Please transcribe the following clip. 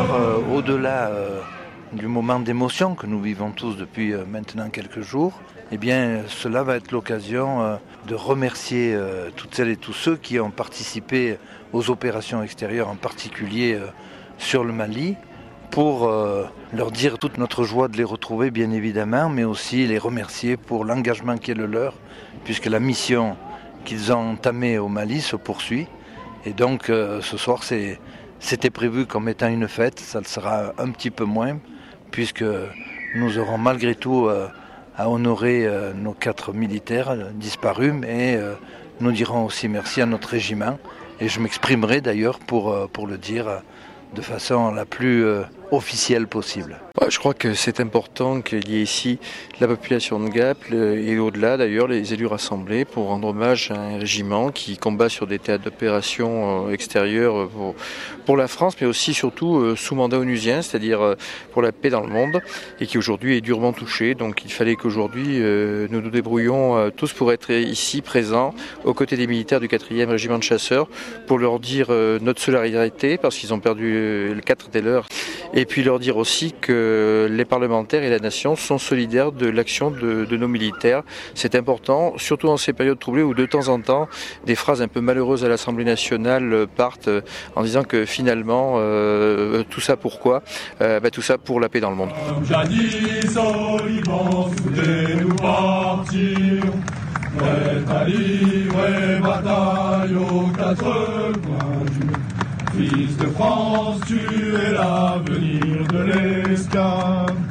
Alors, au-delà du moment d'émotion que nous vivons tous depuis maintenant quelques jours, eh bien, cela va être l'occasion de remercier toutes celles et tous ceux qui ont participé aux opérations extérieures, en particulier sur le Mali, pour leur dire toute notre joie de les retrouver, bien évidemment, mais aussi les remercier pour l'engagement qui est le leur, puisque la mission qu'ils ont entamée au Mali se poursuit. Et donc, ce soir, c'était prévu comme étant une fête, ça le sera un petit peu moins, puisque nous aurons malgré tout à honorer nos 4 militaires disparus, mais nous dirons aussi merci à notre régiment, et je m'exprimerai d'ailleurs pour le dire de façon la plus officielle possible. Je crois que c'est important qu'il y ait ici la population de Gap et au-delà d'ailleurs les élus rassemblés pour rendre hommage à un régiment qui combat sur des théâtres d'opérations extérieurs pour la France, mais aussi surtout sous mandat onusien, c'est-à-dire pour la paix dans le monde, et qui aujourd'hui est durement touché. Donc il fallait qu'aujourd'hui nous nous débrouillons tous pour être ici présents aux côtés des militaires du 4e régiment de chasseurs pour leur dire notre solidarité parce qu'ils ont perdu 4 des leurs, et puis leur dire aussi que les parlementaires et la nation sont solidaires de l'action de nos militaires. C'est important, surtout en ces périodes troublées où de temps en temps des phrases un peu malheureuses à l'Assemblée nationale partent en disant que finalement tout ça pourquoi tout ça pour la paix dans le monde. Jadis au Liban, soudain nous partir, prêt à livrer bataille aux 4 coins du monde. Fils de France, tu es l'avenir de l'esclave.